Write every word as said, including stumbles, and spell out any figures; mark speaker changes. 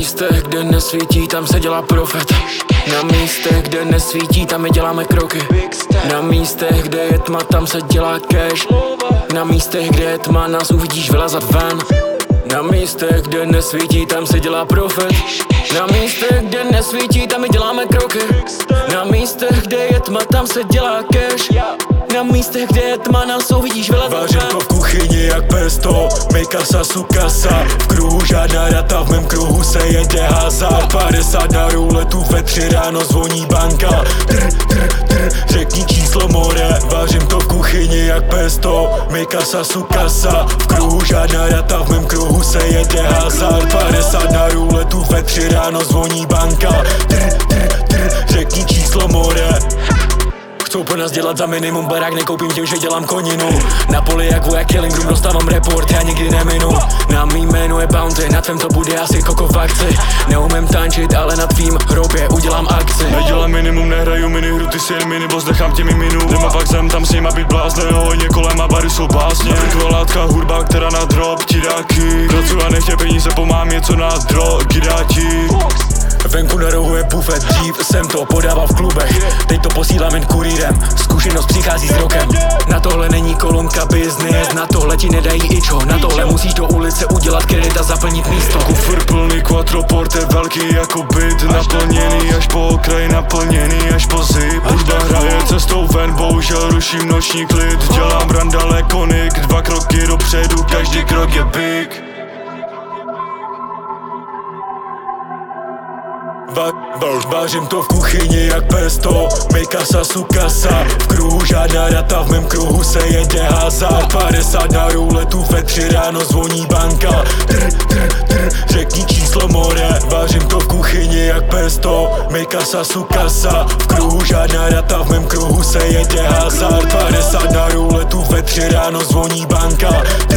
Speaker 1: místech, kde nesvítí, tam se dělá profet. Na místech, kde nesvítí, tam my děláme kroky. Na místech, kde je tma, tam se dělá cash. Na místech, kde je tma, nás uvidíš vylezat ven. Na místech, kde nesvítí, tam se dělá profet. Na místech, kde nesvítí, tam my děláme kroky. Na místech, kde je tma, tam se dělá cash. Na místech, kde je tma, nás uvidíš vylezat ven.
Speaker 2: Vařím to v kuchyni jak pesto, my kasa su kasa. V kruhu žádná data, v mém kruhu se jede hazard. Padesát na ruletu, ve tři ráno zvoní banka. Trr, trr, trr, řekni číslo more. Vařím to v kuchyni jak pesto, my kasa su kasa. V kruhu žádná data, v mém kruhu se jede hazard. Padesát na ruletu, ve tři ráno zvoní banka. Trr, trr, trr, řekni číslo more. Chcou po nás dělat za minimum, barák nekoupím tím, že dělám koninu. Na poli jak voják Killing Room dostávám report, já nikdy neminu. Na mým jménu je bounty, na tvém to bude asi koko v akci. Neumím tančit, ale na tvým hrobě udělám akci.
Speaker 3: Nedělám minimum, nehraju minihru, ty si jen miniboss, nechám tě mi minu. Nema fakt jsem tam s nima být blázne, hodně kolem a bary jsou básně. Vrtvolátka, hudba, která na drop ti dá kick. Pracuji a nechtě peníze, pomám něco na drogy dá ti.
Speaker 2: Venku na rohu je bufet, dřív jsem to podával v klubech. Teď to posílám jen kurýrem, zkušenost přichází s rokem. Na tohle není kolonka business, na tohle ti nedají ičo. Na tohle musíš do ulice udělat kredit a zaplnit místo.
Speaker 3: Kufr plný quattroporte, velký jako byt. Naplněný až po okraj, naplněný až po zip. Hudba hraje cestou ven, bohužel ruším noční klid. Dělám randale konik, dva kroky dopředu, každý krok je big.
Speaker 2: Va, va, vařím to v kuchyni jak pesto, my kasa su kasa. V kruhu žádná data, v mém kruhu se jede hazard. Padesát na ruletu, ve tři ráno zvoní banka. Trr, trr, trr, řekni číslo more. Vařím to v kuchyni jak pesto, my kasa su kasa. V kruhu žádná data, v mém kruhu se jede hazard. Padesát na ruletu, ve tři ráno zvoní banka.